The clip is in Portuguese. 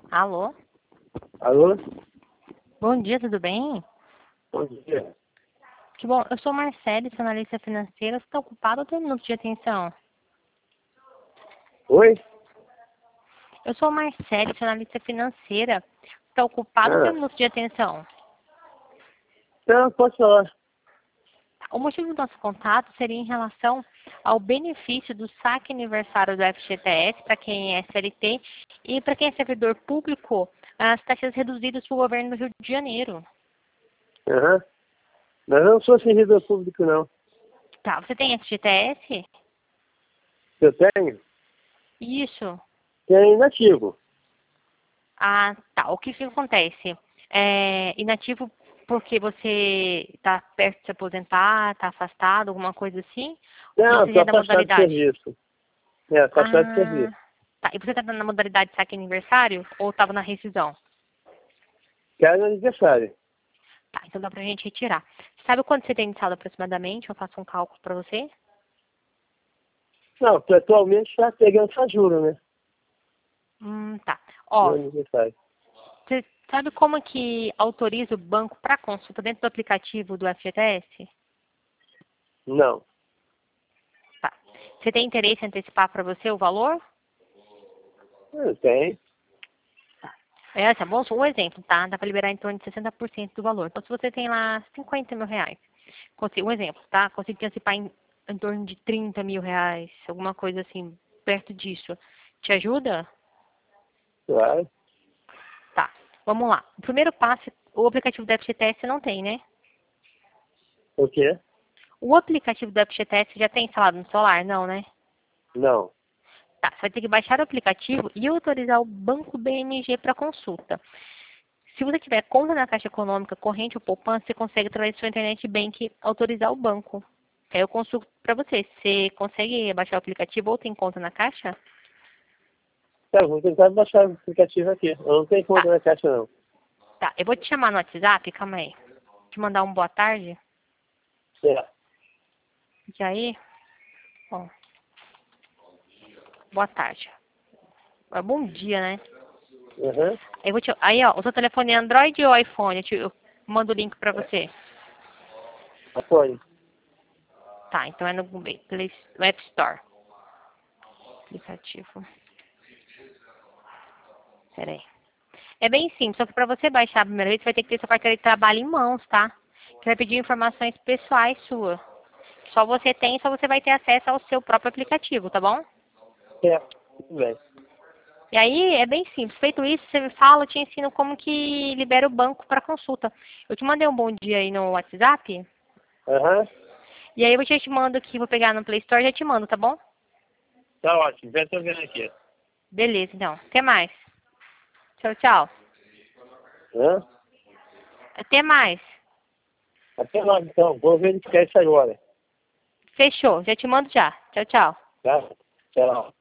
Alô? Alô? Bom dia, tudo bem? Bom dia. Que bom, eu sou Marcele, sou analista financeira. Você está ocupado ou tem minutos de atenção? Oi? Eu sou Marcele, sou analista financeira. Está ocupado ou tem Ah, minutos de atenção? não, posso falar. O motivo do nosso contato seria em relação ao benefício do saque aniversário do FGTS para quem é CLT e para quem é servidor público, as taxas reduzidas para o governo do Rio de Janeiro. Aham. Mas eu não sou servidor público, não. Tá, você tem FGTS? Eu tenho? Isso. Tenho inativo. Ah, tá. O que que acontece? É inativo porque você está perto de se aposentar, está afastado, alguma coisa assim? E Não, você já estou é da afastado de modalidade? serviço. É, afastado de Ah, serviço. tá. E você está na modalidade de saque aniversário ou estava na rescisão? Quero aniversário. Tá, então dá pra gente retirar. Sabe quanto você tem de saldo aproximadamente? Eu faço um cálculo para você. Não, atualmente está pegando só juro, né? Tá. No Ó, aniversário. você sabe como que autoriza o banco para consulta dentro do aplicativo do FGTS? Não. Tá. Você tem interesse em antecipar para você o valor? Eu tenho. É assim, bom, um exemplo, tá? Dá para liberar em torno de 60% do valor. Então, se você tem lá 50 mil reais, um exemplo, tá? Consigo antecipar em torno de 30 mil reais, alguma coisa assim, perto disso. Te ajuda? Claro. Tá. Vamos lá. O primeiro passo, o aplicativo do FGTS você não tem, né? O quê? O aplicativo do FGTS já tem instalado no celular? Não, né? Não. Tá. Você vai ter que baixar o aplicativo e autorizar o Banco BMG para consulta. Se você tiver conta na Caixa Econômica, corrente ou poupança, você consegue, através do seu internet bank, autorizar o banco. Aí eu consulto para você. Você consegue baixar o aplicativo ou tem conta na Caixa? Tá, vou tentar baixar o aplicativo aqui. Eu não tenho Tá, conta na caixa, não. tá. Eu vou te chamar no WhatsApp, calma aí. Te mandar um boa tarde. É. E aí, ó, boa tarde. Bom dia, né? Aham. Aí, ó, o seu telefone é Android ou iPhone? Eu mando o link pra você. Apoio. Tá, então é no no App Store. Aplicativo. Pera aí. É bem simples, só que para você baixar a primeira vez, você vai ter que ter sua carteira de trabalho em mãos, tá? Que vai pedir informações pessoais suas. Só você tem, só você vai ter acesso ao seu próprio aplicativo, tá bom? É. Tudo bem. E aí é bem simples. Feito isso, você me fala, eu te ensino como que libera o banco para consulta. Eu te mandei um bom dia aí no WhatsApp. Aham. E aí eu já te mando aqui, vou pegar no Play Store e já te mando, tá bom? Tá ótimo. Já estou vendo aqui. Beleza, então. Até mais. Tchau, tchau. Hã? Até mais. Até logo, então. Vou verificar isso agora. Fechou. Já te mando já. Tchau, tchau. Tá? Tchau.